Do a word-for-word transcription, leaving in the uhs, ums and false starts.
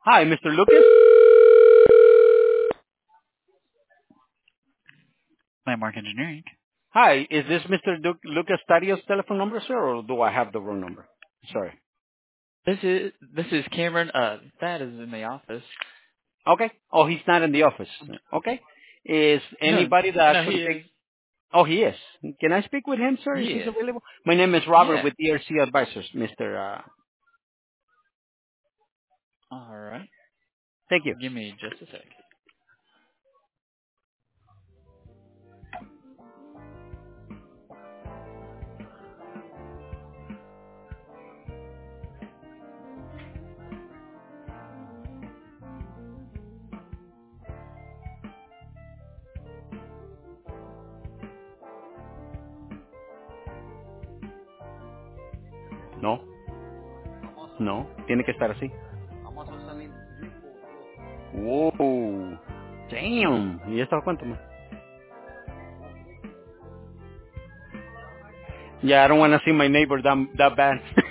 Hi, mister Lucas. Landmark Engineering. Hi, is this mister Du- Lucas Tadio's telephone number, sir, or do I have the wrong number? Sorry. This is this is Cameron. Uh, that is in the office. Okay. Oh, he's not in the office. Okay. Is No, anybody that no, he actually take? is. Oh, he is. Can I speak with him, sir, He if he's is. available? My name is Robert Yeah. with E R C Advisors, mister Uh, All right. thank you. Give me just a sec. No, no. Tiene que estar así. Whoa. Damn. ¿Y esto cuánto más? Yeah, I don't want to see my neighbor that, that bad.